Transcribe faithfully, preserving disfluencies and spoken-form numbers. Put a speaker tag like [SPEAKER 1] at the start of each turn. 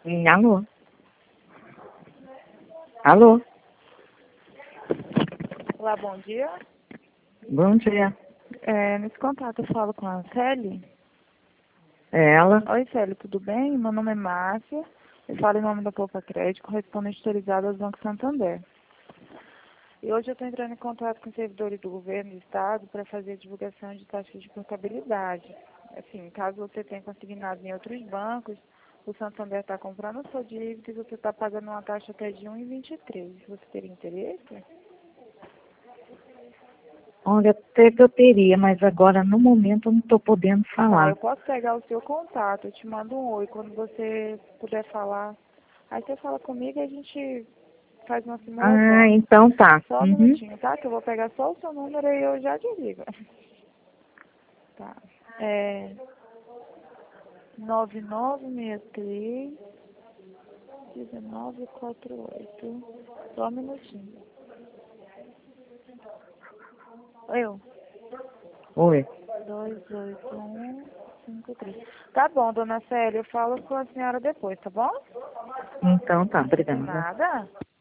[SPEAKER 1] Hum, Alô? Alô?
[SPEAKER 2] Olá, bom dia.
[SPEAKER 1] Bom dia.
[SPEAKER 2] É, nesse contato eu falo com a Célia.
[SPEAKER 1] É ela?
[SPEAKER 2] Oi, Célia, tudo bem? Meu nome é Márcia. Eu falo em nome da Poupa Crédito, correspondente autorizado ao Banco Santander. E hoje eu estou entrando em contato com servidores do governo do estado para fazer a divulgação de taxas de portabilidade. Assim, caso você tenha consignado em outros bancos, o Santander está comprando a sua dívida e você está pagando uma taxa até de um vírgula vinte e três. Você teria interesse?
[SPEAKER 1] Olha, até que eu teria, mas agora no momento eu não estou podendo
[SPEAKER 2] Tá,
[SPEAKER 1] falar.
[SPEAKER 2] eu posso pegar o seu contato, eu te mando um oi quando você puder falar. Aí você fala comigo e a gente faz uma
[SPEAKER 1] Ah,
[SPEAKER 2] simulação.
[SPEAKER 1] então tá.
[SPEAKER 2] Só um
[SPEAKER 1] Uhum.
[SPEAKER 2] minutinho, tá? Que eu vou pegar só o seu número e eu já te ligo. Tá. É nove nove seis três, um nove quatro oito. Só um minutinho. Eu.
[SPEAKER 1] Oi.
[SPEAKER 2] dois oito um cinco três. Tá bom, dona Célia, eu falo com a senhora depois, tá bom?
[SPEAKER 1] Então tá,
[SPEAKER 2] De
[SPEAKER 1] obrigada.
[SPEAKER 2] nada.